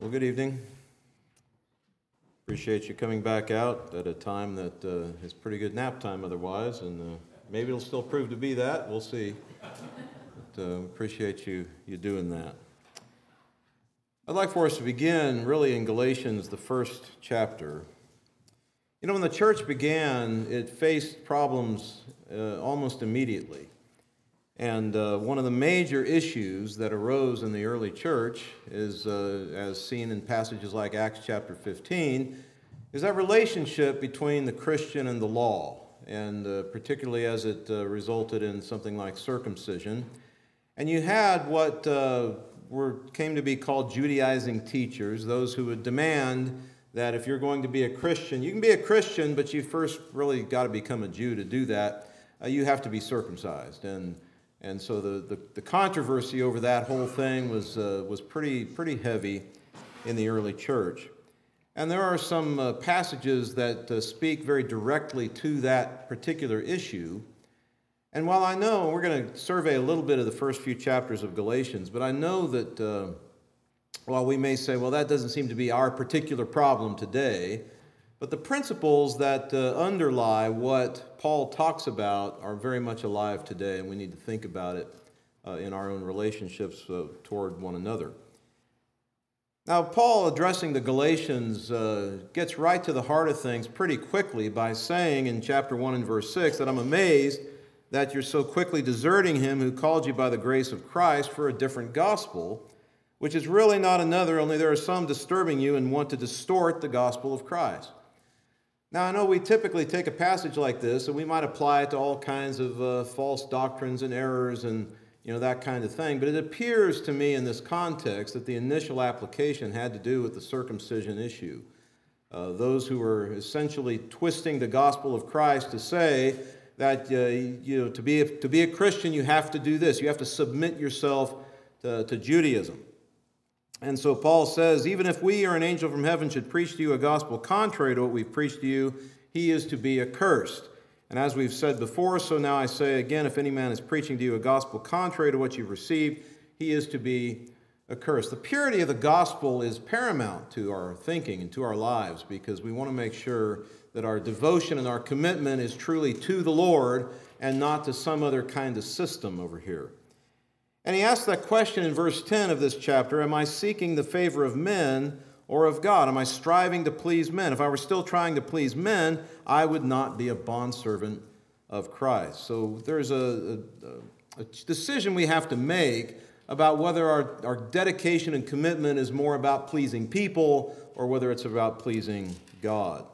Well, good evening. Appreciate you coming back out at a time that is pretty good nap time otherwise, and maybe it'll still prove to be that. We'll see. But appreciate you doing that. I'd like for us to begin really in Galatians, the first chapter. You know, when the church began, it faced problems almost immediately. And one of the major issues that arose in the early church is, as seen in passages like Acts chapter 15, is that relationship between the Christian and the law, and particularly as it resulted in something like circumcision. And you had what came to be called Judaizing teachers, those who would demand that if you're going to be a Christian, you can be a Christian, but you first really got to become a Jew to do that. You have to be circumcised. And so the controversy over that whole thing was pretty heavy in the early church. And there are some passages that speak very directly to that particular issue. And while I know, we're going to survey a little bit of the first few chapters of Galatians, but I know that while we may say, well, that doesn't seem to be our particular problem today, but the principles that underlie what Paul talks about are very much alive today, and we need to think about it in our own relationships toward one another. Now, Paul, addressing the Galatians, gets right to the heart of things pretty quickly by saying in chapter 1 and verse 6 that I'm amazed that you're so quickly deserting him who called you by the grace of Christ for a different gospel, which is really not another, only there are some disturbing you and want to distort the gospel of Christ. Now, I know we typically take a passage like this and we might apply it to all kinds of false doctrines and errors and that kind of thing, but it appears to me in this context that the initial application had to do with the circumcision issue. Those who were essentially twisting the gospel of Christ to say that to be a Christian you have to do this, you have to submit yourself to Judaism. And so Paul says, even if we or an angel from heaven should preach to you a gospel contrary to what we've preached to you, he is to be accursed. And as we've said before, so now I say again, if any man is preaching to you a gospel contrary to what you've received, he is to be accursed. The purity of the gospel is paramount to our thinking and to our lives because we want to make sure that our devotion and our commitment is truly to the Lord and not to some other kind of system over here. And he asks that question in verse 10 of this chapter, am I seeking the favor of men or of God? Am I striving to please men? If I were still trying to please men, I would not be a bondservant of Christ. So there's a decision we have to make about whether our dedication and commitment is more about pleasing people or whether it's about pleasing God.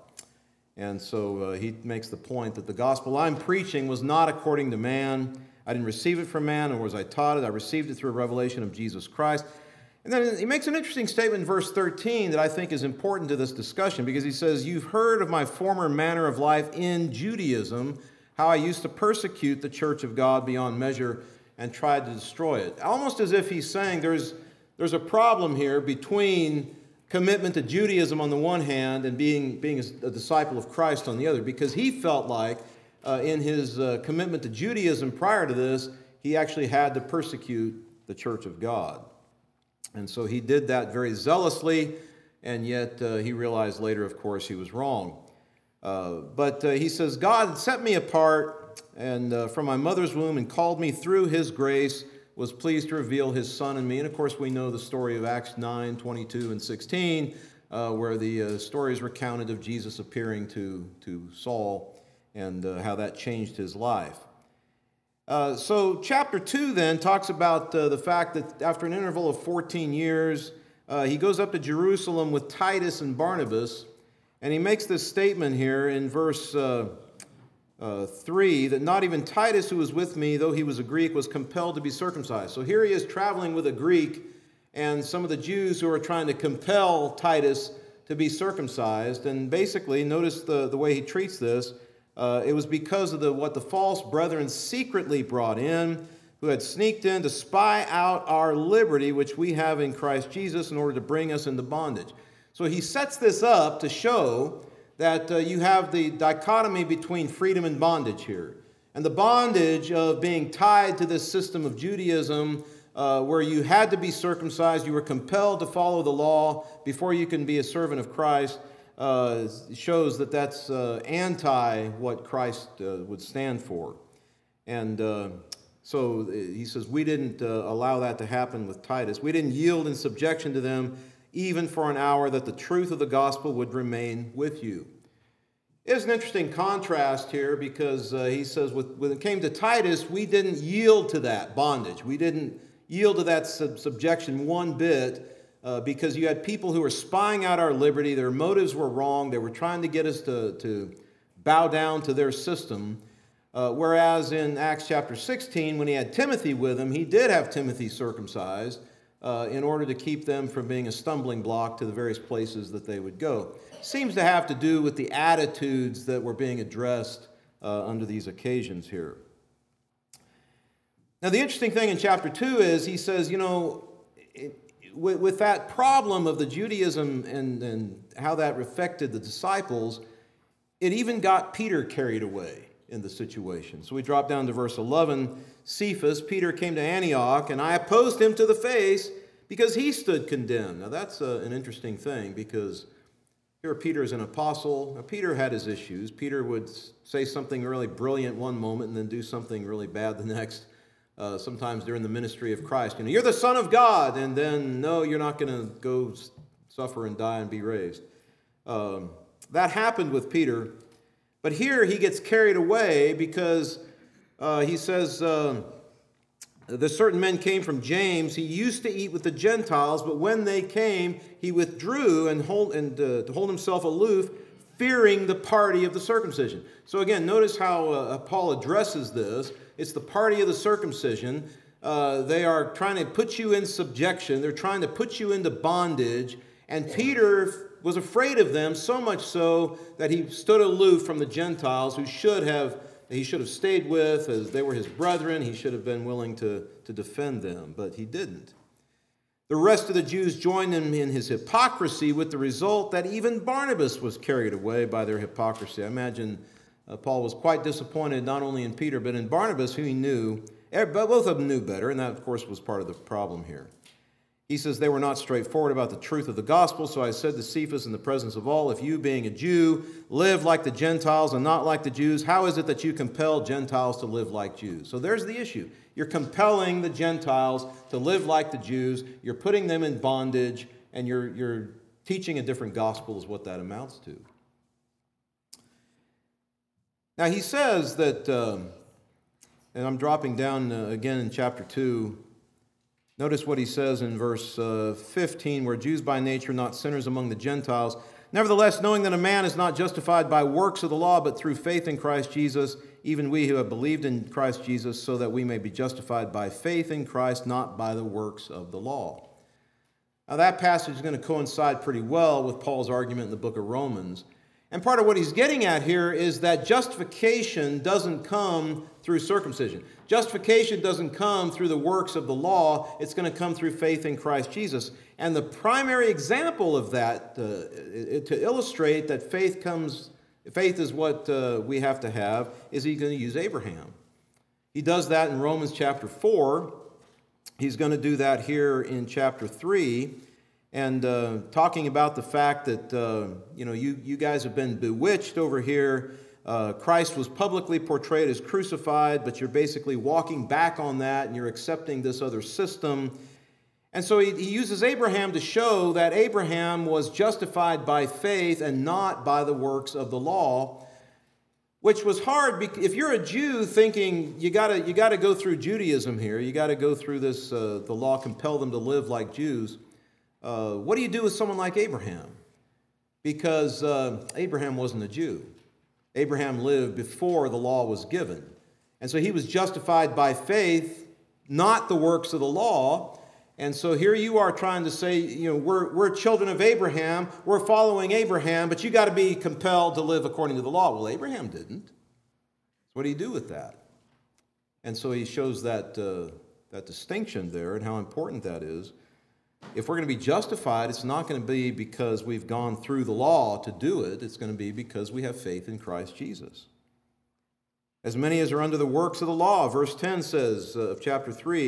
And so he makes the point that the gospel I'm preaching was not according to man. I didn't receive it from man, nor was I taught it. I received it through a revelation of Jesus Christ. And then he makes an interesting statement in verse 13 that I think is important to this discussion because he says, you've heard of my former manner of life in Judaism, how I used to persecute the church of God beyond measure and tried to destroy it. Almost as if he's saying there's a problem here between commitment to Judaism on the one hand and being a disciple of Christ on the other, because he felt like in his commitment to Judaism prior to this, he actually had to persecute the church of God. And so he did that very zealously, and yet he realized later, of course, he was wrong. But he says, God set me apart and from my mother's womb and called me through his grace, was pleased to reveal his Son in me. And of course, we know the story of Acts 9, 22 and 16, where the story is recounted of Jesus appearing to Saul and how that changed his life. So chapter 2 then talks about the fact that after an interval of 14 years, he goes up to Jerusalem with Titus and Barnabas, and he makes this statement here in verse 3, that not even Titus, who was with me, though he was a Greek, was compelled to be circumcised. So here he is traveling with a Greek and some of the Jews who are trying to compel Titus to be circumcised. And basically, notice the way he treats this. It was because of what the false brethren secretly brought in, who had sneaked in to spy out our liberty, which we have in Christ Jesus, in order to bring us into bondage. So he sets this up to show that you have the dichotomy between freedom and bondage here. And the bondage of being tied to this system of Judaism where you had to be circumcised, you were compelled to follow the law before you can be a servant of Christ, shows that that's anti what Christ would stand for. And so he says, we didn't allow that to happen with Titus. We didn't yield in subjection to them even for an hour, that the truth of the gospel would remain with you. There's an interesting contrast here, because he says when it came to Titus, we didn't yield to that bondage. We didn't yield to that subjection one bit, because you had people who were spying out our liberty. Their motives were wrong. They were trying to get us to bow down to their system. Whereas in Acts chapter 16, when he had Timothy with him, he did have Timothy circumcised in order to keep them from being a stumbling block to the various places that they would go. Seems to have to do with the attitudes that were being addressed under these occasions here. Now, the interesting thing in chapter 2 is he says, with that problem of the Judaism and how that affected the disciples, it even got Peter carried away in the situation. So we drop down to verse 11. Cephas, Peter, came to Antioch, and I opposed him to the face because he stood condemned. Now that's an interesting thing, because here Peter is an apostle. Now, Peter had his issues. Peter would say something really brilliant one moment and then do something really bad the next. Sometimes during the ministry of Christ. You're the Son of God, and then, no, you're not going to go suffer and die and be raised. That happened with Peter. But here he gets carried away because he says, the certain men came from James. He used to eat with the Gentiles, but when they came, he withdrew and to hold himself aloof, fearing the party of the circumcision. So again, notice how Paul addresses this. It's the party of the circumcision. They are trying to put you in subjection. They're trying to put you into bondage. And Peter was afraid of them, so much so that he stood aloof from the Gentiles, who he should have stayed with, as they were his brethren. He should have been willing to defend them, but he didn't. The rest of the Jews joined him in his hypocrisy, with the result that even Barnabas was carried away by their hypocrisy. I imagine Paul was quite disappointed not only in Peter, but in Barnabas, who he knew. Both of them knew better, and that, of course, was part of the problem here. He says they were not straightforward about the truth of the gospel, so I said to Cephas in the presence of all, if you, being a Jew, live like the Gentiles and not like the Jews, how is it that you compel Gentiles to live like Jews? So there's the issue. You're compelling the Gentiles to live like the Jews. You're putting them in bondage, and you're teaching a different gospel is what that amounts to. Now he says that, and I'm dropping down again in chapter 2, notice what he says in verse 15, where Jews by nature, not sinners among the Gentiles. Nevertheless, knowing that a man is not justified by works of the law, but through faith in Christ Jesus, even we who have believed in Christ Jesus, so that we may be justified by faith in Christ, not by the works of the law. Now that passage is going to coincide pretty well with Paul's argument in the book of Romans. And part of what he's getting at here is that justification doesn't come through circumcision. Justification doesn't come through the works of the law. It's going to come through faith in Christ Jesus. And the primary example of that, to illustrate that faith is what we have to have, is he's going to use Abraham. He does that in Romans chapter 4. He's going to do that here in chapter 3. And talking about the fact that, you guys have been bewitched over here. Christ was publicly portrayed as crucified, but you're basically walking back on that and you're accepting this other system. And so he uses Abraham to show that Abraham was justified by faith and not by the works of the law, which was hard. If you're a Jew thinking you got to go through Judaism here, you got to go through this, the law compel them to live like Jews. What do you do with someone like Abraham? Because Abraham wasn't a Jew. Abraham lived before the law was given. And so he was justified by faith, not the works of the law. And so here you are trying to say, we're children of Abraham, we're following Abraham, but you got to be compelled to live according to the law. Well, Abraham didn't. What do you do with that? And so he shows that distinction there and how important that is. If we're going to be justified, it's not going to be because we've gone through the law to do it. It's going to be because we have faith in Christ Jesus. As many as are under the works of the law, verse 10 says of chapter 3,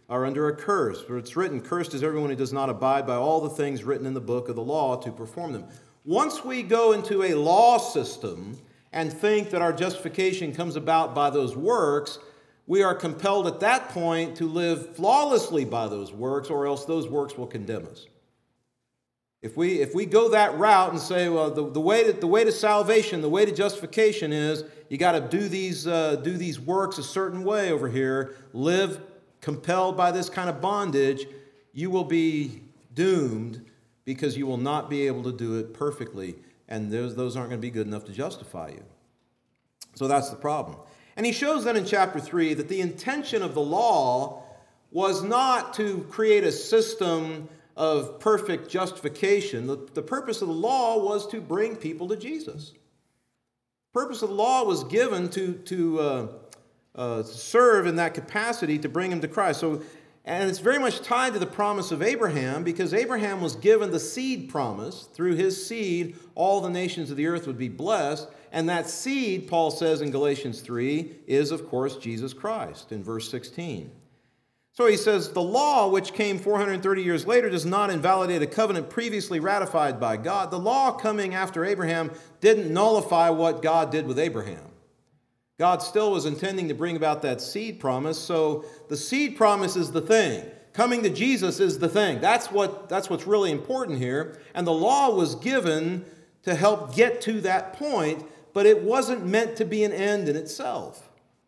are under a curse. For it's written, cursed is everyone who does not abide by all the things written in the book of the law to perform them. Once we go into a law system and think that our justification comes about by those works, we are compelled at that point to live flawlessly by those works, or else those works will condemn us. If we go that route and say, well, the way to salvation, the way to justification is you got to do these works a certain way over here, live compelled by this kind of bondage, you will be doomed because you will not be able to do it perfectly, and those aren't going to be good enough to justify you. So that's the problem. And he shows then in chapter 3 that the intention of the law was not to create a system of perfect justification. The purpose of the law was to bring people to Jesus. The purpose of the law was given to serve in that capacity to bring him to Christ. And it's very much tied to the promise of Abraham, because Abraham was given the seed promise. Through his seed, all the nations of the earth would be blessed. And that seed, Paul says in Galatians 3, is, of course, Jesus Christ in verse 16. So he says, the law, which came 430 years later, does not invalidate a covenant previously ratified by God. The law coming after Abraham didn't nullify what God did with Abraham. God still was intending to bring about that seed promise, so the seed promise is the thing. Coming to Jesus is the thing. That's what's really important here. And the law was given to help get to that point, but it wasn't meant to be an end in itself.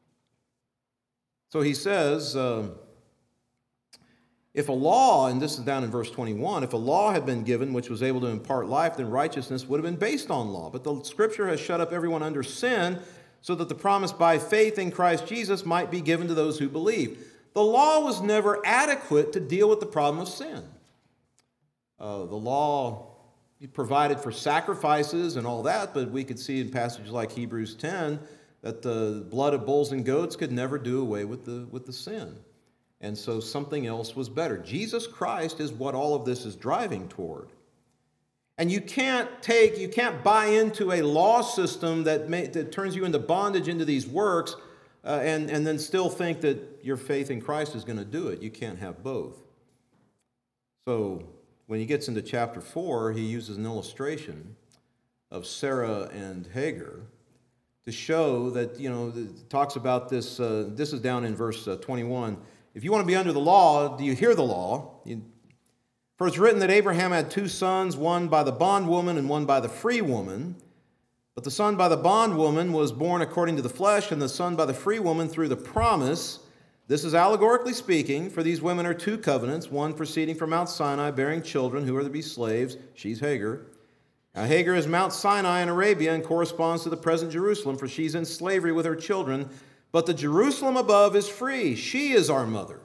So he says, if a law, and this is down in verse 21, if a law had been given which was able to impart life, then righteousness would have been based on law. But the Scripture has shut up everyone under sin, so that the promise by faith in Christ Jesus might be given to those who believe. The law was never adequate to deal with the problem of sin. The law provided for sacrifices and all that, but we could see in passages like Hebrews 10 that the blood of bulls and goats could never do away with the sin. And so something else was better. Jesus Christ is what all of this is driving toward. And you can't buy into a law system that turns you into bondage into these works and then still think that your faith in Christ is going to do it. You can't have both. So when he gets into chapter 4, he uses an illustration of Sarah and Hagar to show that, it talks about this. This is down in verse 21. If you want to be under the law, do you hear the law? For it's written that Abraham had two sons, one by the bondwoman and one by the free woman. But the son by the bondwoman was born according to the flesh, and the son by the free woman through the promise. This is allegorically speaking, for these women are two covenants, one proceeding from Mount Sinai, bearing children who are to be slaves. She's Hagar. Now, Hagar is Mount Sinai in Arabia and corresponds to the present Jerusalem, for she's in slavery with her children. But the Jerusalem above is free. She is our mother.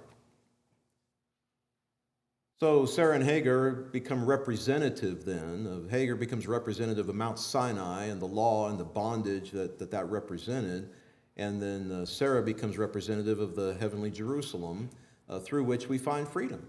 So Sarah and Hagar become representative then. Hagar becomes representative of Mount Sinai and the law and the bondage that represented. And then Sarah becomes representative of the heavenly Jerusalem through which we find freedom.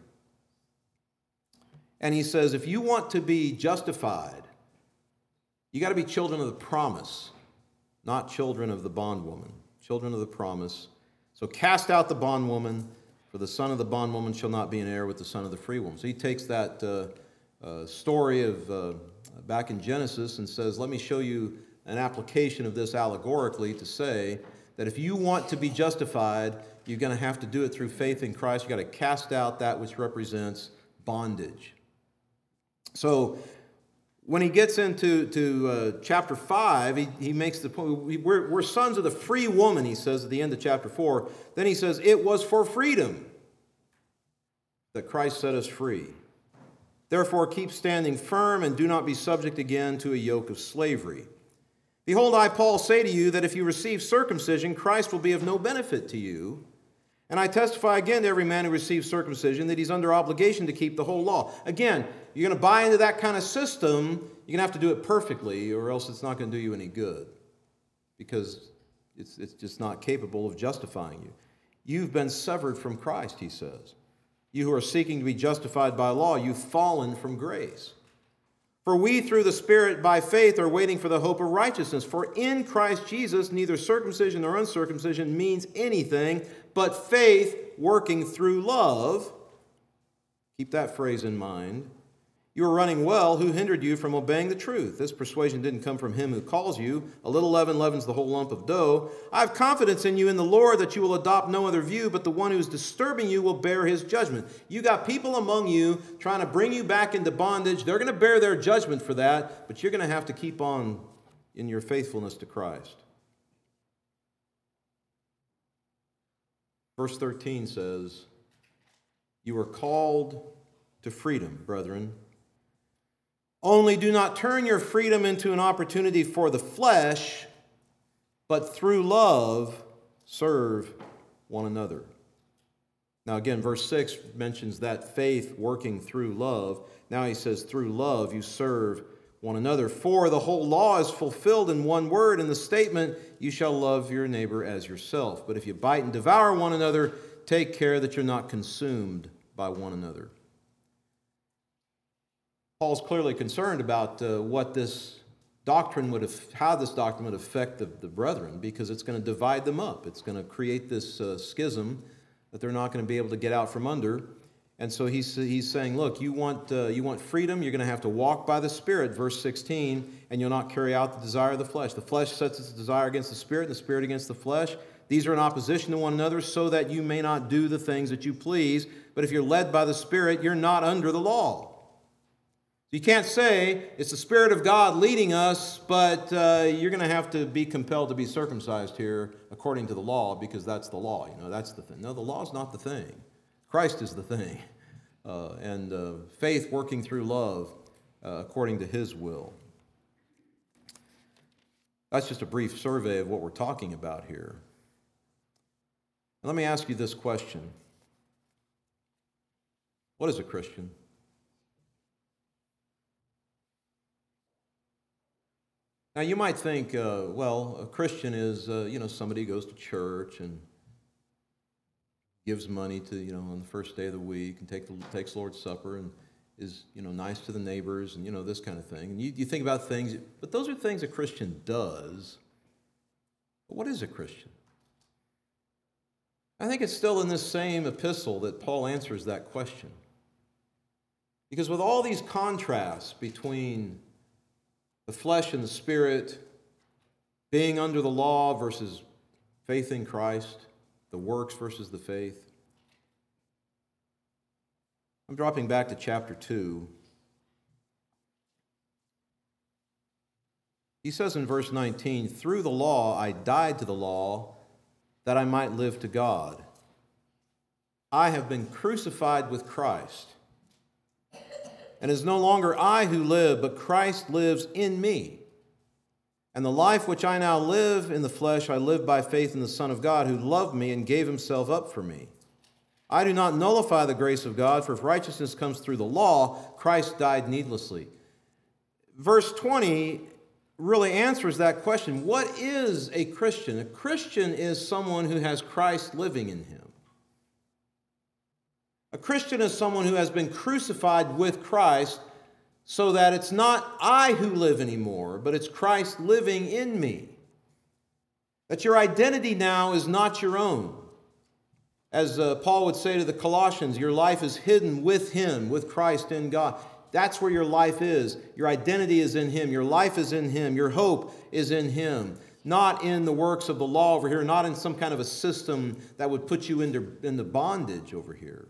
And he says, if you want to be justified, you got to be children of the promise, not children of the bondwoman. Children of the promise. So cast out the bondwoman, for the son of the bondwoman shall not be an heir with the son of the free woman. So he takes that story of back in Genesis and says, let me show you an application of this allegorically to say that if you want to be justified, you're going to have to do it through faith in Christ. You've got to cast out that which represents bondage. So when he gets into chapter 5, he makes the point, we're sons of the free woman, he says at the end of chapter 4. Then he says, it was for freedom that Christ set us free. Therefore, keep standing firm and do not be subject again to a yoke of slavery. Behold, I, Paul, say to you that if you receive circumcision, Christ will be of no benefit to you. And I testify again to every man who receives circumcision that he's under obligation to keep the whole law. Again, you're going to buy into that kind of system, you're going to have to do it perfectly, or else it's not going to do you any good, because it's just not capable of justifying you. You've been severed from Christ, he says. You who are seeking to be justified by law, you've fallen from grace. For we, through the Spirit, by faith, are waiting for the hope of righteousness. For in Christ Jesus, neither circumcision nor uncircumcision means anything, but faith working through love. Keep that phrase in mind. You were running well. Who hindered you from obeying the truth? This persuasion didn't come from him who calls you. A little leaven leavens the whole lump of dough. I have confidence in you in the Lord that you will adopt no other view, but the one who is disturbing you will bear his judgment. You got people among you trying to bring you back into bondage. They're going to bear their judgment for that, but you're going to have to keep on in your faithfulness to Christ. Verse 13 says, you are called to freedom, brethren. Only do not turn your freedom into an opportunity for the flesh, but through love serve one another. Now again, verse 6 mentions that faith working through love. Now he says, through love you serve one another. For the whole law is fulfilled in one word, in the statement, you shall love your neighbor as yourself. But if you bite and devour one another, take care that you're not consumed by one another. Paul's clearly concerned about what this doctrine how this doctrine would affect the brethren, because it's going to divide them up. It's going to create this schism that they're not going to be able to get out from under. And so he's saying, look, you want freedom, you're going to have to walk by the Spirit, verse 16, and you'll not carry out the desire of the flesh. The flesh sets its desire against the Spirit, and the Spirit against the flesh. These are in opposition to one another, so that you may not do the things that you please. But if you're led by the Spirit, you're not under the law. You can't say it's the Spirit of God leading us, but you're going to have to be compelled to be circumcised here according to the law, because that's the law. That's the thing. No, the law is not the thing. Christ is the thing. And faith working through love according to His will. That's just a brief survey of what we're talking about here. And let me ask you this question. What is a Christian? Now, you might think, a Christian is, somebody who goes to church and gives money to, on the first day of the week and takes Lord's Supper and is, nice to the neighbors and, this kind of thing. And you think about things, but those are things a Christian does. But what is a Christian? I think it's still in this same epistle that Paul answers that question. Because with all these contrasts between the flesh and the Spirit, being under the law versus faith in Christ, the works versus the faith. I'm dropping back to chapter 2. He says in verse 19, through the law I died to the law that I might live to God. I have been crucified with Christ. And it is no longer I who live, but Christ lives in me. And the life which I now live in the flesh, I live by faith in the Son of God, who loved me and gave himself up for me. I do not nullify the grace of God, for if righteousness comes through the law, Christ died needlessly. Verse 20 really answers that question. What is a Christian? A Christian is someone who has Christ living in him. A Christian is someone who has been crucified with Christ, so that it's not I who live anymore, but it's Christ living in me. That your identity now is not your own. As Paul would say to the Colossians, your life is hidden with Him, with Christ in God. That's where your life is. Your identity is in Him. Your life is in Him. Your hope is in Him. Not in the works of the law over here, not in some kind of a system that would put you into bondage over here.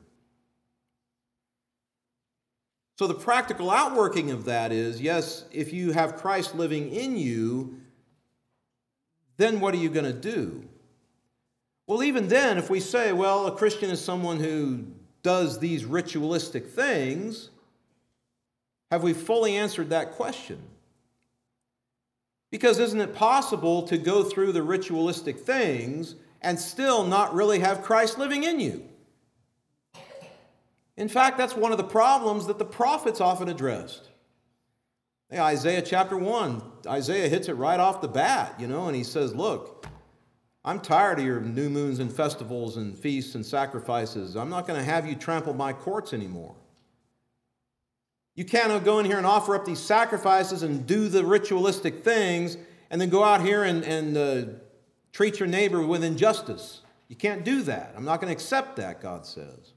So the practical outworking of that is, yes, if you have Christ living in you, then what are you going to do? Well, even then, if we say, a Christian is someone who does these ritualistic things, have we fully answered that question? Because isn't it possible to go through the ritualistic things and still not really have Christ living in you? In fact, that's one of the problems that the prophets often addressed. Isaiah chapter 1, Isaiah hits it right off the bat, and he says, look, I'm tired of your new moons and festivals and feasts and sacrifices. I'm not going to have you trample my courts anymore. You can't go in here and offer up these sacrifices and do the ritualistic things and then go out here and treat your neighbor with injustice. You can't do that. I'm not going to accept that, God says.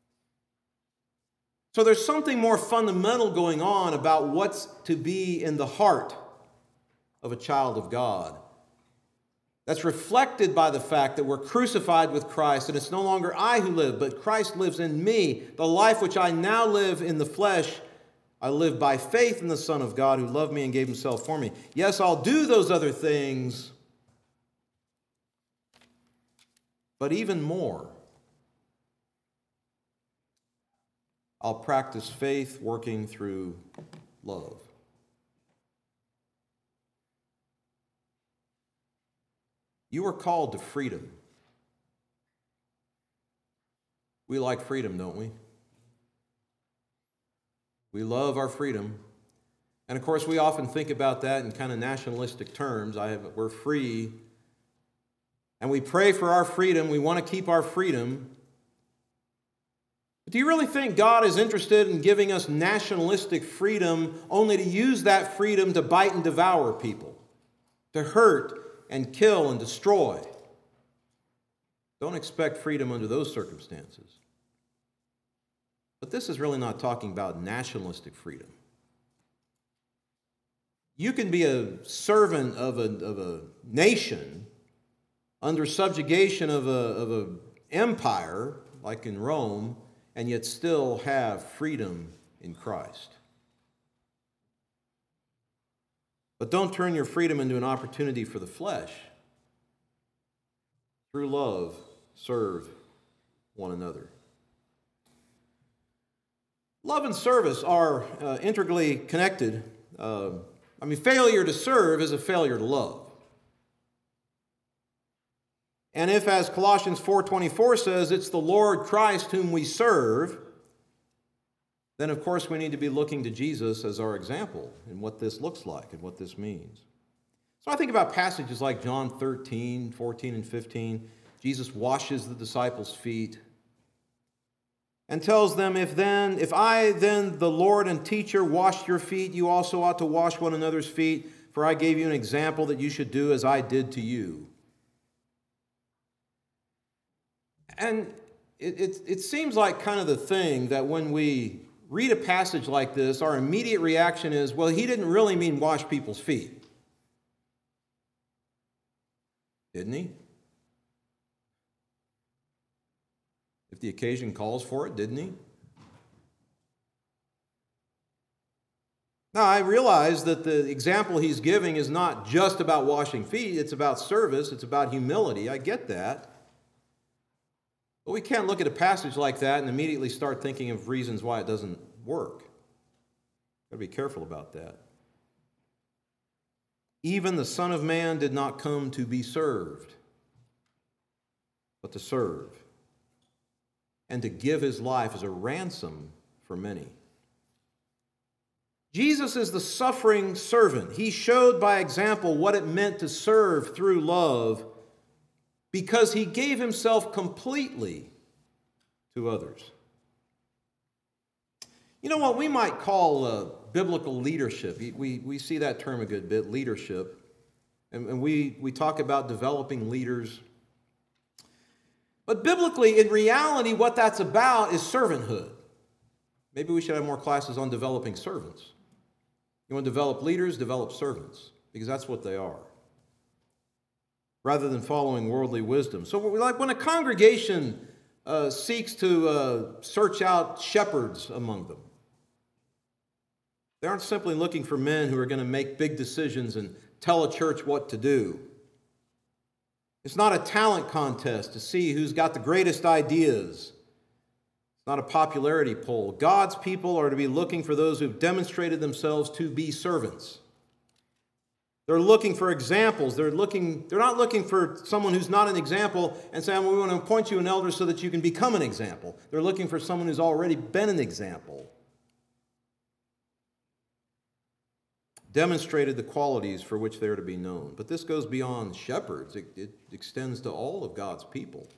So there's something more fundamental going on about what's to be in the heart of a child of God. That's reflected by the fact that we're crucified with Christ, and it's no longer I who live, but Christ lives in me. The life which I now live in the flesh, I live by faith in the Son of God who loved me and gave himself for me. Yes, I'll do those other things, but even more, I'll practice faith working through love. You are called to freedom. We like freedom, don't we? We love our freedom. And of course, we often think about that in kind of nationalistic terms. We're free. And we pray for our freedom. We want to keep our freedom. But do you really think God is interested in giving us nationalistic freedom only to use that freedom to bite and devour people, to hurt and kill and destroy? Don't expect freedom under those circumstances. But this is really not talking about nationalistic freedom. You can be a servant of a nation under subjugation of an empire, like in Rome, and yet still have freedom in Christ. But don't turn your freedom into an opportunity for the flesh. Through love, serve one another. Love and service are integrally connected. Failure to serve is a failure to love. And if, as Colossians 4:24 says, it's the Lord Christ whom we serve, then of course we need to be looking to Jesus as our example in what this looks like and what this means. So I think about passages like John 13, 14, and 15. Jesus washes the disciples' feet and tells them, if I then, the Lord and teacher, washed your feet, you also ought to wash one another's feet, for I gave you an example that you should do as I did to you. And it seems like kind of the thing that when we read a passage like this, our immediate reaction is, well, he didn't really mean wash people's feet. Didn't he? If the occasion calls for it, didn't he? Now, I realize that the example he's giving is not just about washing feet. It's about service. It's about humility. I get that. But we can't look at a passage like that and immediately start thinking of reasons why it doesn't work. Got to be careful about that. Even the Son of Man did not come to be served, but to serve, and to give his life as a ransom for many. Jesus is the suffering servant. He showed by example what it meant to serve through love, because he gave himself completely to others. You know what we might call biblical leadership. We see that term a good bit, leadership. And we talk about developing leaders. But biblically, in reality, what that's about is servanthood. Maybe we should have more classes on developing servants. You want to develop leaders, develop servants, because that's what they are, rather than following worldly wisdom. So like when a congregation seeks to search out shepherds among them, they aren't simply looking for men who are going to make big decisions and tell a church what to do. It's not a talent contest to see who's got the greatest ideas. It's not a popularity poll. God's people are to be looking for those who've demonstrated themselves to be servants. They're looking for examples. They're not looking for someone who's not an example and saying, well, we want to appoint you an elder so that you can become an example. They're looking for someone who's already been an example, demonstrated the qualities for which they're to be known. But this goes beyond shepherds. It extends to all of God's people.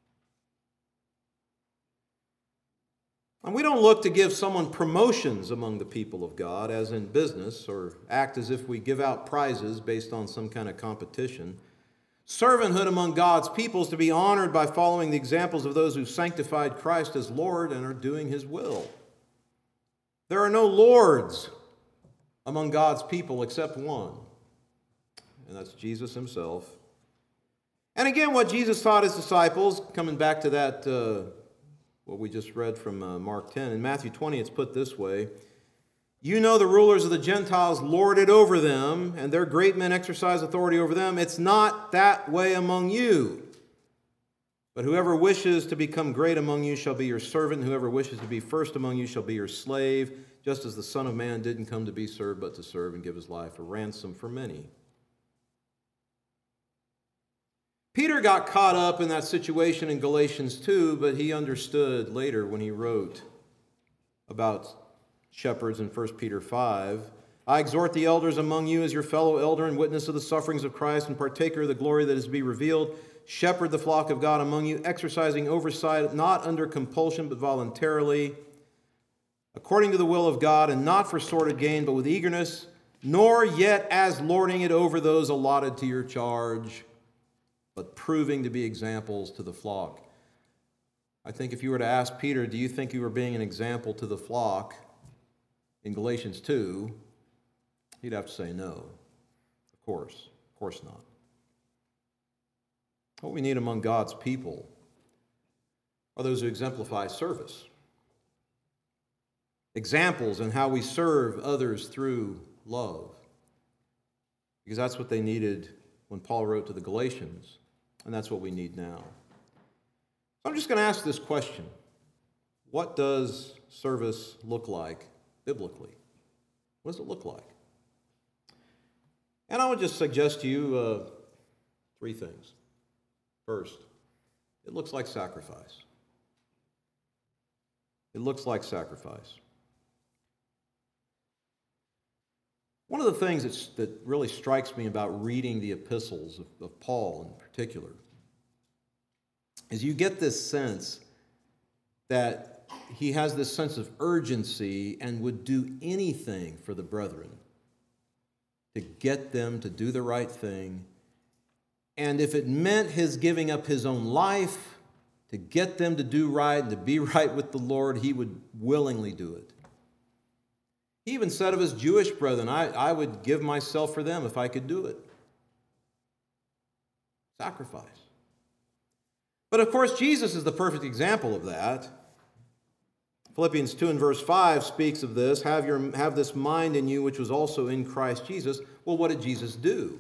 And we don't look to give someone promotions among the people of God, as in business, or act as if we give out prizes based on some kind of competition. Servanthood among God's people is to be honored by following the examples of those who sanctified Christ as Lord and are doing his will. There are no lords among God's people except one, and that's Jesus himself. And again, what Jesus taught his disciples, coming back to that, what we just read from Mark 10, in Matthew 20, it's put this way: you know the rulers of the Gentiles lord it over them, and their great men exercise authority over them. It's not that way among you. But whoever wishes to become great among you shall be your servant, and whoever wishes to be first among you shall be your slave, just as the Son of Man didn't come to be served, but to serve and give his life a ransom for many. Peter got caught up in that situation in Galatians 2, but he understood later when he wrote about shepherds in 1 Peter 5. I exhort the elders among you as your fellow elder and witness of the sufferings of Christ and partaker of the glory that is to be revealed. Shepherd the flock of God among you, exercising oversight, not under compulsion but voluntarily, according to the will of God, and not for sordid gain, but with eagerness, nor yet as lording it over those allotted to your charge, but proving to be examples to the flock. I think if you were to ask Peter, do you think you were being an example to the flock in Galatians 2, he'd have to say no. Of course not. What we need among God's people are those who exemplify service. Examples in how we serve others through love. Because that's what they needed when Paul wrote to the Galatians, and that's what we need now. So I'm just going to ask this question. What does service look like biblically? What does it look like? And I would just suggest to you three things. First, it looks like sacrifice. It looks like sacrifice. One of the things that really strikes me about reading the epistles of Paul in particular is you get this sense that he has this sense of urgency and would do anything for the brethren to get them to do the right thing. And if it meant his giving up his own life to get them to do right and to be right with the Lord, he would willingly do it. He even said of his Jewish brethren, I would give myself for them if I could do it. Sacrifice. But of course, Jesus is the perfect example of that. Philippians 2 and verse 5 speaks of this. Have this mind in you, which was also in Christ Jesus. Well, what did Jesus do?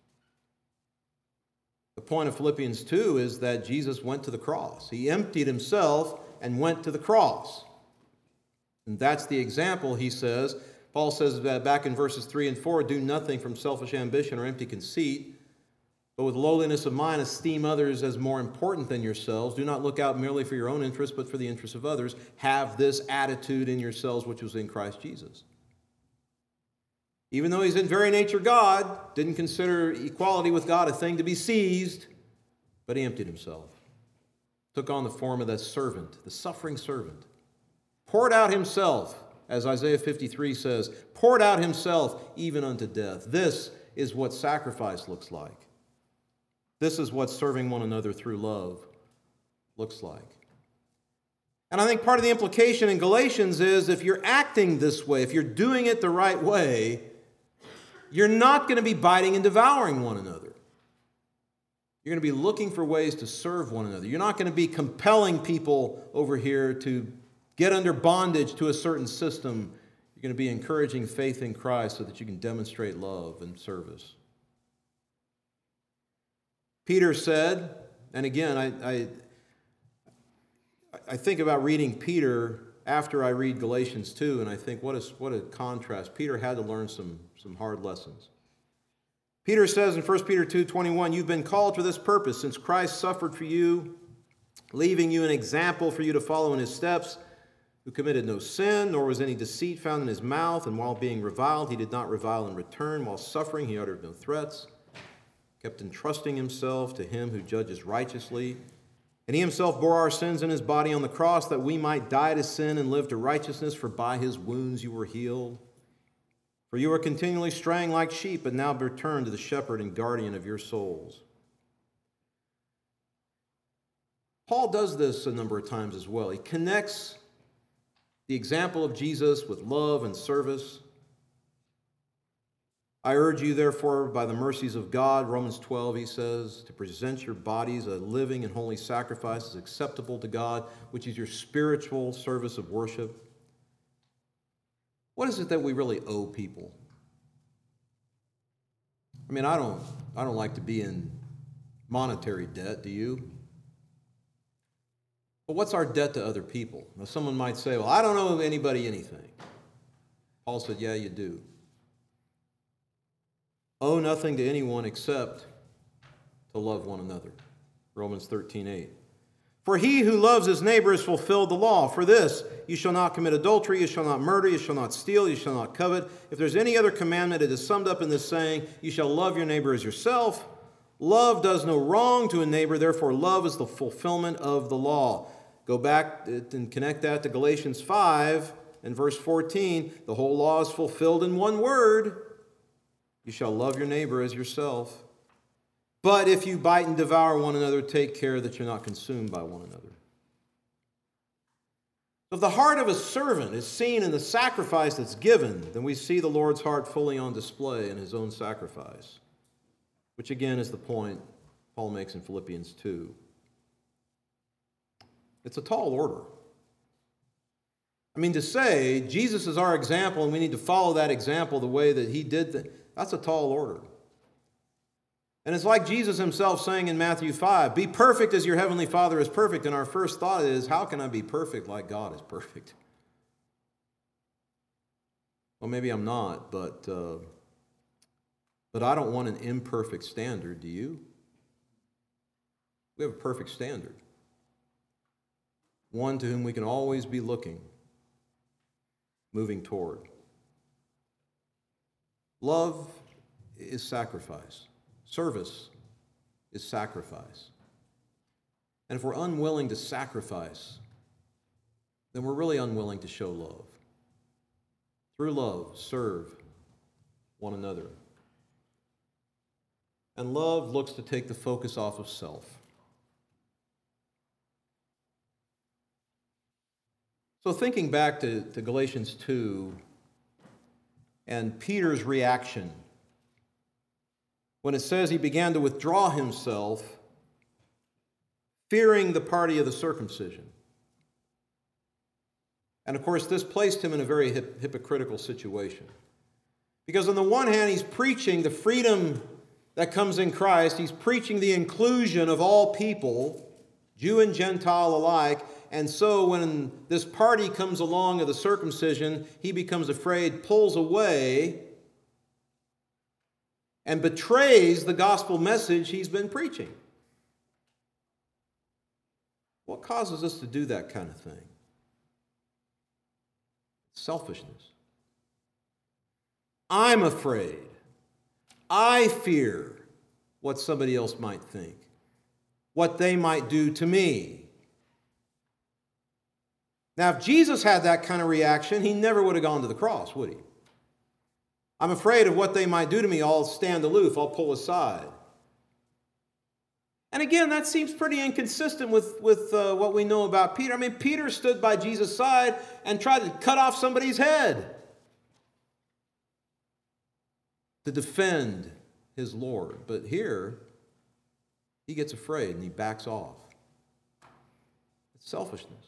The point of Philippians 2 is that Jesus went to the cross. He emptied himself and went to the cross. And that's the example, he says. Paul says back in verses 3 and 4, do nothing from selfish ambition or empty conceit, but with lowliness of mind esteem others as more important than yourselves. Do not look out merely for your own interest, but for the interest of others. Have this attitude in yourselves which was in Christ Jesus. Even though he's in very nature God, didn't consider equality with God a thing to be seized, but he emptied himself. Took on the form of that servant, the suffering servant. Poured out himself, as Isaiah 53 says, poured out himself even unto death. This is what sacrifice looks like. This is what serving one another through love looks like. And I think part of the implication in Galatians is if you're acting this way, if you're doing it the right way, you're not going to be biting and devouring one another. You're going to be looking for ways to serve one another. You're not going to be compelling people over here to get under bondage to a certain system. You're going to be encouraging faith in Christ so that you can demonstrate love and service. Peter said, and again, I think about reading Peter after I read Galatians 2, and I think what a contrast. Peter had to learn some hard lessons. Peter says in 1 Peter 2:21, you've been called for this purpose, since Christ suffered for you, leaving you an example for you to follow in his steps, who committed no sin, nor was any deceit found in his mouth, and while being reviled, he did not revile in return. While suffering, he uttered no threats, kept entrusting himself to him who judges righteously. And he himself bore our sins in his body on the cross, that we might die to sin and live to righteousness, for by his wounds you were healed. For you are continually straying like sheep, but now return to the shepherd and guardian of your souls. Paul does this a number of times as well. He connects the example of Jesus with love and service. I urge you, therefore, by the mercies of God, Romans 12, he says, to present your bodies a living and holy sacrifice as acceptable to God, which is your spiritual service of worship. What is it that we really owe people? I mean, I don't like to be in monetary debt, do you? But what's our debt to other people? Now, someone might say, well, I don't owe anybody anything. Paul said, yeah, you do. Owe nothing to anyone except to love one another. Romans 13:8. For he who loves his neighbor has fulfilled the law. For this, you shall not commit adultery, you shall not murder, you shall not steal, you shall not covet. If there's any other commandment, it is summed up in this saying, you shall love your neighbor as yourself. Love does no wrong to a neighbor, therefore love is the fulfillment of the law. Go back and connect that to Galatians 5 and verse 14. The whole law is fulfilled in one word. You shall love your neighbor as yourself. But if you bite and devour one another, take care that you're not consumed by one another. If the heart of a servant is seen in the sacrifice that's given, then we see the Lord's heart fully on display in his own sacrifice, which again is the point Paul makes in Philippians 2. It's a tall order. I mean, to say Jesus is our example and we need to follow that example the way that he did, that's a tall order. And it's like Jesus himself saying in Matthew 5, be perfect as your heavenly Father is perfect. And our first thought is, how can I be perfect like God is perfect? Well, maybe I'm not, but I don't want an imperfect standard, do you? We have a perfect standard. One to whom we can always be looking, moving toward. Love is sacrifice. Service is sacrifice. And if we're unwilling to sacrifice, then we're really unwilling to show love. Through love, serve one another. And love looks to take the focus off of self. So thinking back to Galatians 2 and Peter's reaction, when it says he began to withdraw himself, fearing the party of the circumcision. And of course, this placed him in a very hypocritical situation. Because on the one hand, he's preaching the freedom that comes in Christ. He's preaching the inclusion of all people, Jew and Gentile alike. And so when this party comes along of the circumcision, he becomes afraid, pulls away, and betrays the gospel message he's been preaching. What causes us to do that kind of thing? Selfishness. I'm afraid. I fear what somebody else might think, what they might do to me. Now, if Jesus had that kind of reaction, he never would have gone to the cross, would he? I'm afraid of what they might do to me. I'll stand aloof. I'll pull aside. And again, that seems pretty inconsistent with what we know about Peter. I mean, Peter stood by Jesus' side and tried to cut off somebody's head to defend his Lord. But here, he gets afraid and he backs off. It's selfishness.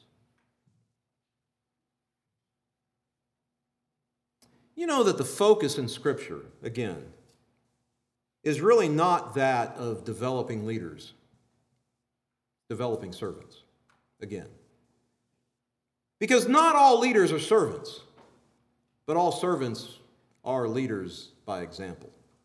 You know that the focus in Scripture, again, is really not that of developing leaders, developing servants, again. Because not all leaders are servants, but all servants are leaders by example.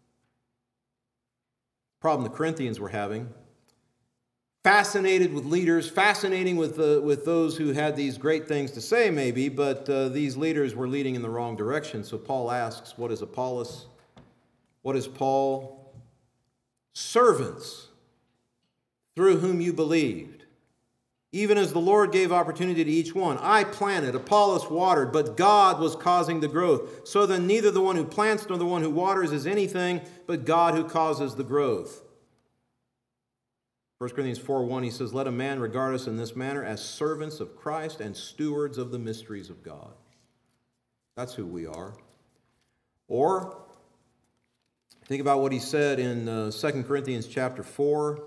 The problem the Corinthians were having, fascinated with leaders, fascinating with those who had these great things to say maybe, but these leaders were leading in the wrong direction. So Paul asks, what is Apollos? What is Paul? Servants through whom you believed, even as the Lord gave opportunity to each one. I planted, Apollos watered, but God was causing the growth. So then neither the one who plants nor the one who waters is anything, but God who causes the growth. 1 Corinthians 4:1, he says, "Let a man regard us in this manner as servants of Christ and stewards of the mysteries of God." That's who we are. Or, think about what he said in 2 Corinthians chapter 4,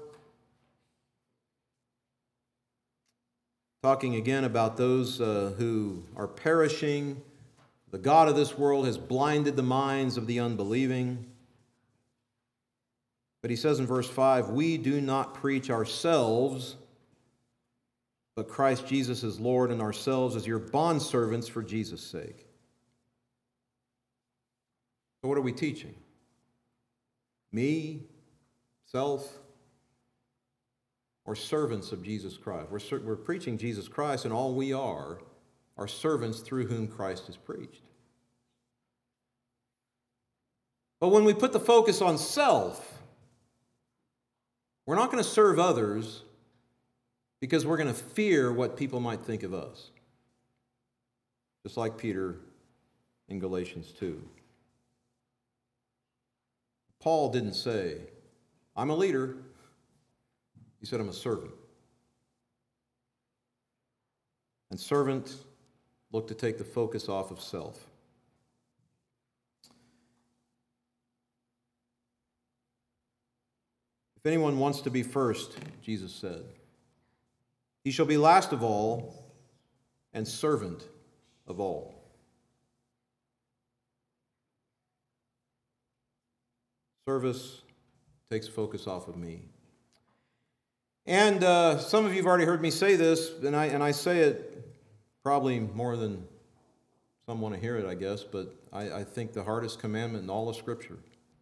talking again about those who are perishing. The God of this world has blinded the minds of the unbelieving. But he says in verse 5, "We do not preach ourselves, but Christ Jesus is Lord, and ourselves as your bondservants for Jesus' sake." So what are we teaching? Me, self, or servants of Jesus Christ? We're preaching Jesus Christ, and all we are servants through whom Christ is preached. But when we put the focus on self, we're not going to serve others because we're going to fear what people might think of us. Just like Peter in Galatians 2. Paul didn't say, "I'm a leader." He said, "I'm a servant." And servant look to take the focus off of self. If anyone wants to be first, Jesus said, he shall be last of all and servant of all. Service takes focus off of me. And some of you have already heard me say this, and I say it probably more than some want to hear it, I guess, but I think the hardest commandment in all of Scripture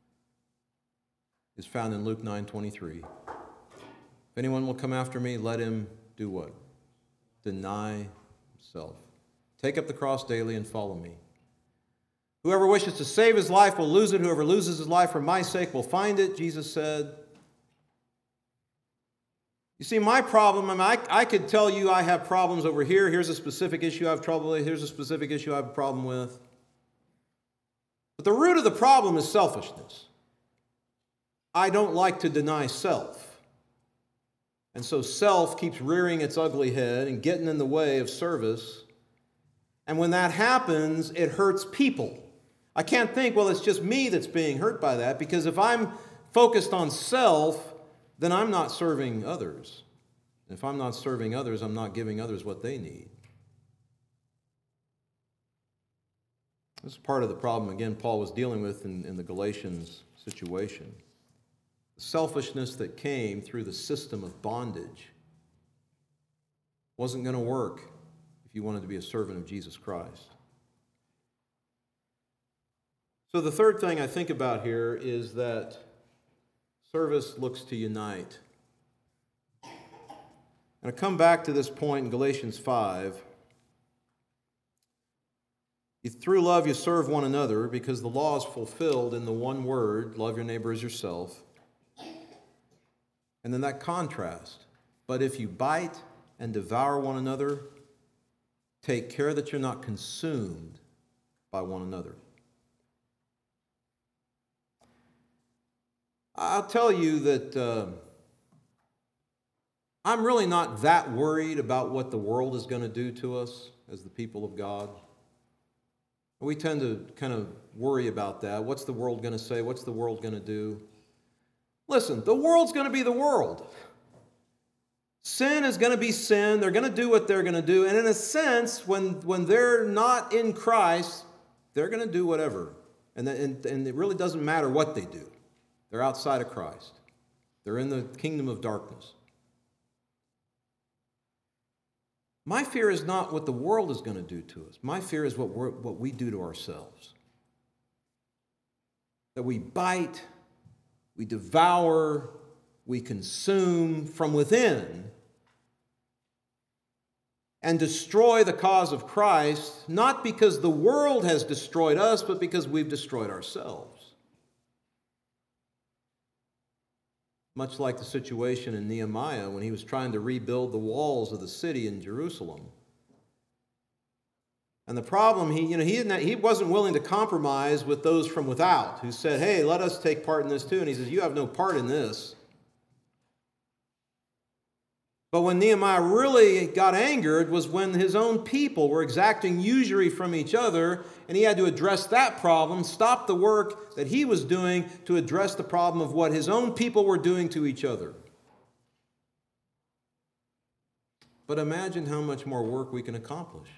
is found in Luke 9:23. If anyone will come after me, let him do what? Deny himself. Take up the cross daily and follow me. Whoever wishes to save his life will lose it. Whoever loses his life for my sake will find it, Jesus said. You see, my problem, I could tell you I have problems over here. Here's a specific issue I have trouble with. Here's a specific issue I have a problem with. But the root of the problem is selfishness. I don't like to deny self. And so self keeps rearing its ugly head and getting in the way of service. And when that happens, it hurts people. I can't think, well, it's just me that's being hurt by that, because if I'm focused on self, then I'm not serving others. And if I'm not serving others, I'm not giving others what they need. This is part of the problem, again, Paul was dealing with in the Galatians situation. The selfishness that came through the system of bondage wasn't going to work if you wanted to be a servant of Jesus Christ. So the third thing I think about here is that service looks to unite. And I come back to this point in Galatians 5. Through love you serve one another, because the law is fulfilled in the one word, love your neighbor as yourself. And then that contrast. But if you bite and devour one another, take care that you're not consumed by one another. I'll tell you that I'm really not that worried about what the world is going to do to us as the people of God. We tend to kind of worry about that. What's the world going to say? What's the world going to do? Listen, the world's going to be the world. Sin is going to be sin. They're going to do what they're going to do. And in a sense, when they're not in Christ, they're going to do whatever. And it really doesn't matter what they do. They're outside of Christ. They're in the kingdom of darkness. My fear is not what the world is going to do to us. My fear is what we do to ourselves. That we bite, we devour, we consume from within and destroy the cause of Christ, not because the world has destroyed us, but because we've destroyed ourselves. Much like the situation in Nehemiah when he was trying to rebuild the walls of the city in Jerusalem. And the problem, he wasn't willing to compromise with those from without who said, hey, let us take part in this too. And he says, you have no part in this. But when Nehemiah really got angered was when his own people were exacting usury from each other, and he had to address that problem, stop the work that he was doing to address the problem of what his own people were doing to each other. But imagine how much more work we can accomplish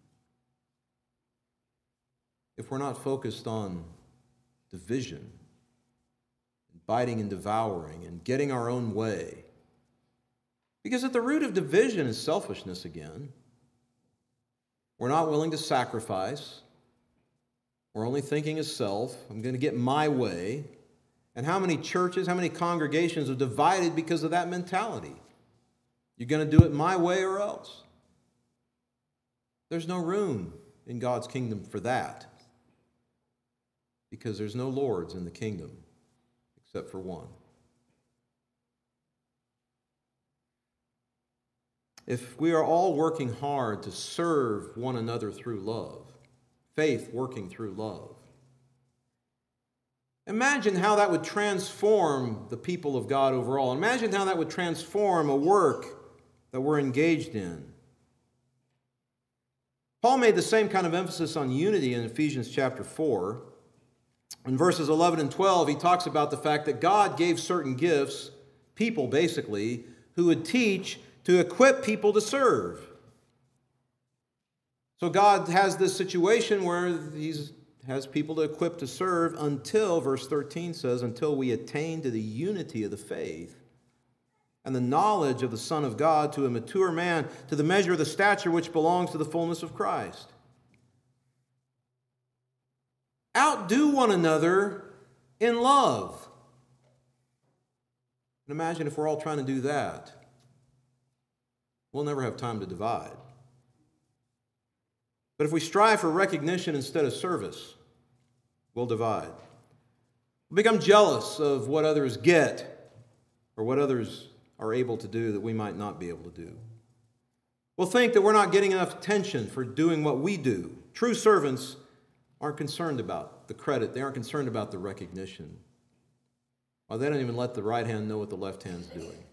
if we're not focused on division, biting and devouring, and getting our own way. Because at the root of division is selfishness again. We're not willing to sacrifice. We're only thinking of self. I'm going to get my way. And how many churches, how many congregations are divided because of that mentality? You're going to do it my way or else. There's no room in God's kingdom for that. Because there's no lords in the kingdom except for one. If we are all working hard to serve one another through love, faith working through love, imagine how that would transform the people of God overall. Imagine how that would transform a work that we're engaged in. Paul made the same kind of emphasis on unity in Ephesians chapter 4. In verses 11 and 12, he talks about the fact that God gave certain gifts, people basically, who would teach to equip people to serve. So God has this situation where he has people to equip to serve until, verse 13 says, until we attain to the unity of the faith and the knowledge of the Son of God, to a mature man, to the measure of the stature which belongs to the fullness of Christ. Outdo one another in love. And imagine if we're all trying to do that. We'll never have time to divide. But if we strive for recognition instead of service, we'll divide. We'll become jealous of what others get or what others are able to do that we might not be able to do. We'll think that we're not getting enough attention for doing what we do. True servants aren't concerned about the credit. They aren't concerned about the recognition. Well, they don't even let the right hand know what the left hand's doing.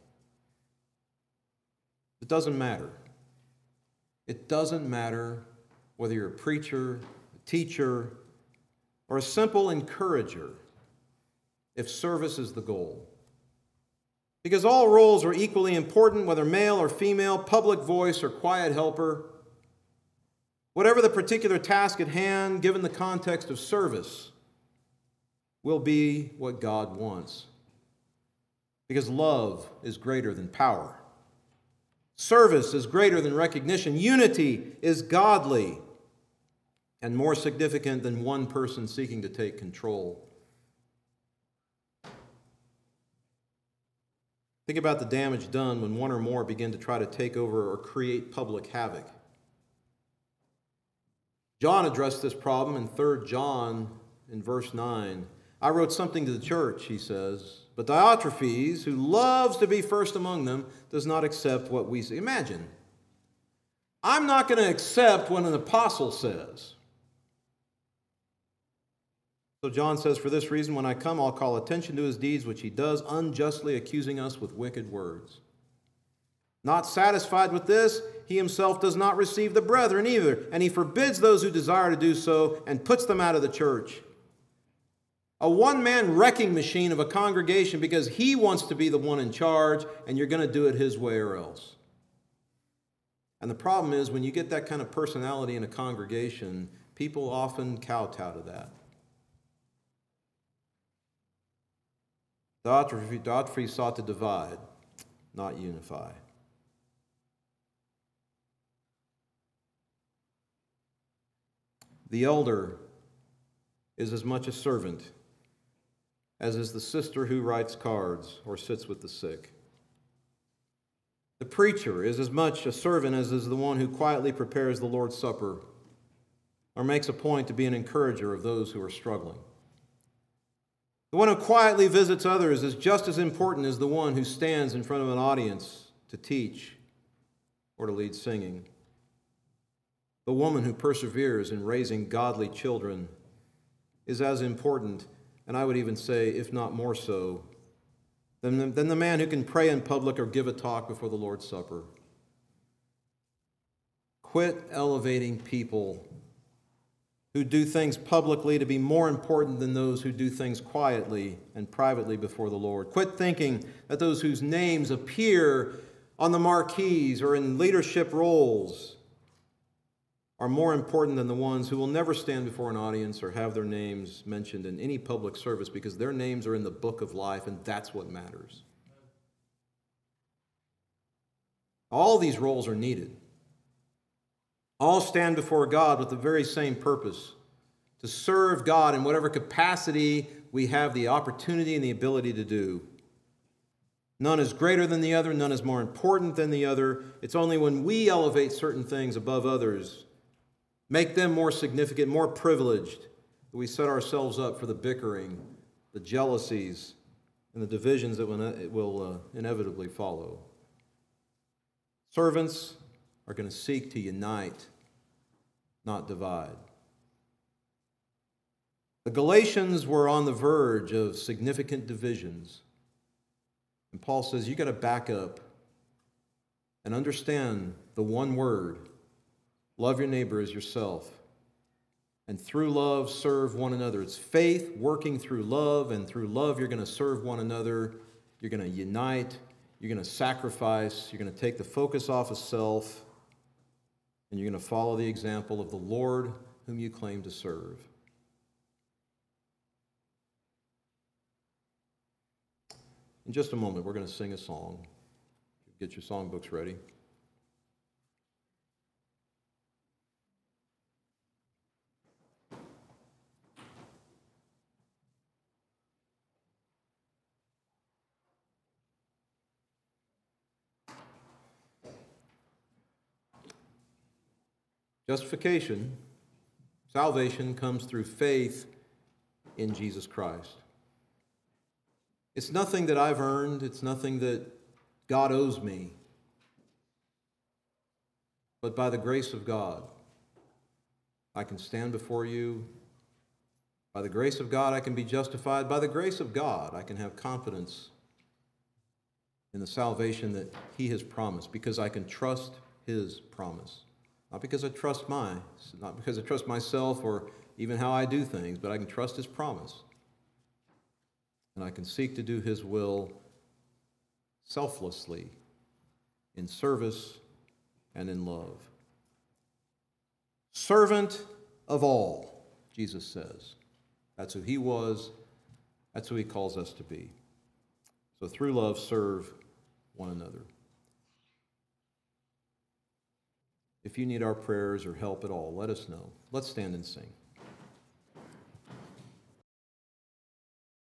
It doesn't matter. It doesn't matter whether you're a preacher, a teacher, or a simple encourager if service is the goal. Because all roles are equally important, whether male or female, public voice or quiet helper. Whatever the particular task at hand, given the context of service, will be what God wants. Because love is greater than power. Service is greater than recognition. Unity is godly and more significant than one person seeking to take control. Think about the damage done when one or more begin to try to take over or create public havoc. John addressed this problem in 3 John in verse 9. I wrote something to the church, he says, but Diotrephes, who loves to be first among them, does not accept what we say. Imagine, I'm not going to accept what an apostle says. So John says, for this reason, when I come, I'll call attention to his deeds, which he does, unjustly accusing us with wicked words. Not satisfied with this, he himself does not receive the brethren either, and he forbids those who desire to do so and puts them out of the church. A one-man wrecking machine of a congregation because he wants to be the one in charge, and you're going to do it his way or else. And the problem is, when you get that kind of personality in a congregation, people often kowtow to that. Diotrephes sought to divide, not unify. The elder is as much a servant as is the sister who writes cards or sits with the sick. The preacher is as much a servant as is the one who quietly prepares the Lord's Supper or makes a point to be an encourager of those who are struggling. The one who quietly visits others is just as important as the one who stands in front of an audience to teach or to lead singing. The woman who perseveres in raising godly children is as important, and I would even say, if not more so, than the man who can pray in public or give a talk before the Lord's Supper. Quit elevating people who do things publicly to be more important than those who do things quietly and privately before the Lord. Quit thinking that those whose names appear on the marquees or in leadership roles are more important than the ones who will never stand before an audience or have their names mentioned in any public service, because their names are in the book of life, and that's what matters. All these roles are needed. All stand before God with the very same purpose: to serve God in whatever capacity we have the opportunity and the ability to do. None is greater than the other. None is more important than the other. It's only when we elevate certain things above others, make them more significant, more privileged, that we set ourselves up for the bickering, the jealousies, and the divisions that will inevitably follow. Servants are going to seek to unite, not divide. The Galatians were on the verge of significant divisions. And Paul says, you got to back up and understand the one word: love your neighbor as yourself. And through love, serve one another. It's faith working through love, and through love, you're going to serve one another. You're going to unite. You're going to sacrifice. You're going to take the focus off of self, and you're going to follow the example of the Lord whom you claim to serve. In just a moment, we're going to sing a song. Get your songbooks ready. Justification, salvation, comes through faith in Jesus Christ. It's nothing that I've earned. It's nothing that God owes me. But by the grace of God, I can stand before you. By the grace of God, I can be justified. By the grace of God, I can have confidence in the salvation that He has promised, because I can trust His promise. Not because I trust myself or even how I do things, but I can trust His promise. And I can seek to do His will selflessly, in service and in love. Servant of all, Jesus says. That's who He was. That's who He calls us to be. So through love, serve one another. If you need our prayers or help at all, let us know. Let's stand and sing.